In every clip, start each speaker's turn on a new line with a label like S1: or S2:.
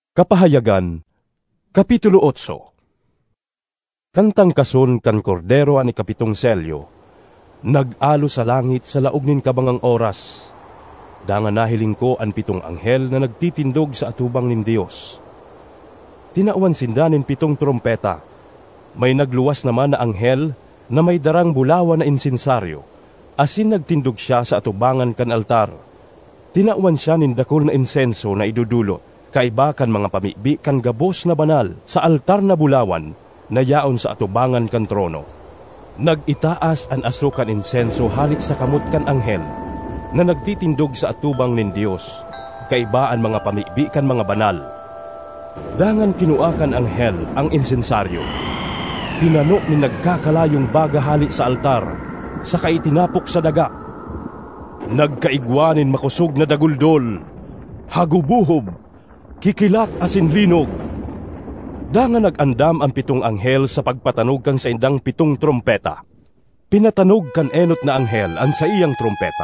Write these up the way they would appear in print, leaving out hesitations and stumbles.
S1: Kapahayagan, Kapitulo 8. Kantang kasun kan kordero ani kapitong selyo, nag-alo sa langit sa laog nin kabangang oras, dangan nahiling ko an pitong anghel na nagtitindog sa atubang nin Dios. Tinaawan sindanin pitong trompeta, may nagluwas naman na anghel na may darang bulawan na insensaryo, asin nagtindog siya sa atubangan kan altar. Tinaawan siya nin dakol na insenso na idudulot, kaiba kan mga pamibi kan gabos na banal sa altar na bulawan na yaon sa atubangan kan trono. Nag-itaas an aso kan insenso halit sa kamot kan anghel na nagtitindog sa atubang nin Dios, kaiba ang mga pamibi kan mga banal. Dangan kinuakan anghel ang insensaryo, pinano ni nagkakalayong baga halit sa altar, saka itinapok sa daga. Nagkaigwanin makusog na daguldol, hagubuhob, kikilat asin linog. Dangan nag-andam ang pitong anghel sa pagpatanog kan sa indang pitong trompeta. Pinatanog kan enot na anghel ang sa iyang trompeta.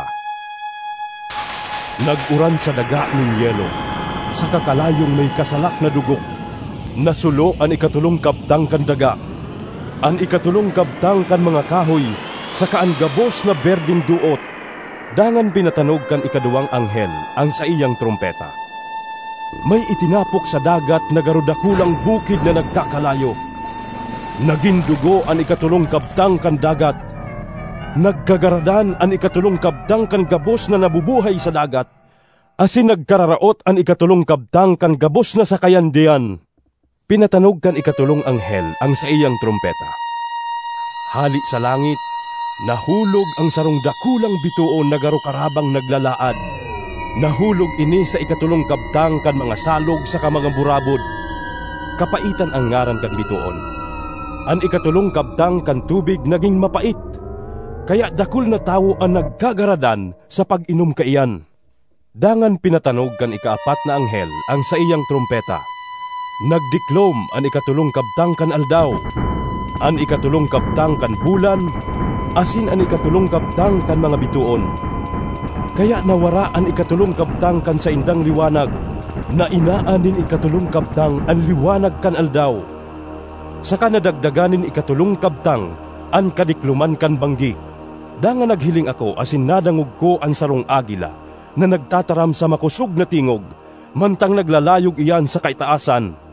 S1: Nag-uran sa daga nin yelo, sa kakalayong may kasalak na dugo. Nasulo ang ikatulong kabtang kan daga, ang ikatulong kabtang kan mga kahoy, saka ang gabos na berding duot. Dangan pinatanog kan ikaduwang anghel ang sa iyang trompeta. May itinapok sa dagat na garudakulang bukid na nagkakalayo. Naging dugo ang ikatulong kabtang kan dagat. Nagkagaradan ang ikatulong kabtang kan gabos na nabubuhay sa dagat. Asin nagkararaot ang ikatulong kabtang kan gabos na sa kayandian. Pinatanog kan ikatulong anghel ang sa iyang trompeta. Hali sa langit, nahulog ang sarong dakulang bituon na garukarabang naglalaad. Nahulog ini sa ikatulong kabtang kan mga salog sa mga burabod. Kapaitan ang ngaran kan bituon. Ang ikatulong kabtang kan tubig naging mapait, kaya dakul na tao ang nagkagaradan sa pag-inom kaiyan. Dangan pinatanog kan ikaapat na anghel ang sa iyang trompeta. Nagdiklom ang ikatulong kabtang kan aldaw, ang ikatulong kabtang kan bulan, asin ang ikatulong kabtang kan mga bituon. Kaya nawara ang ikatulong kabtang kan sa indang liwanag, na inaanin ikatulong kabtang ang liwanag kan aldaw. Saka nadagdaganin ikatulong kabtang ang kadikluman kan banggi. Dangan naghiling ako asin nadangog ko ang sarong agila na nagtataram sa makusog na tingog, mantang naglalayog iyan sa kaitaasan.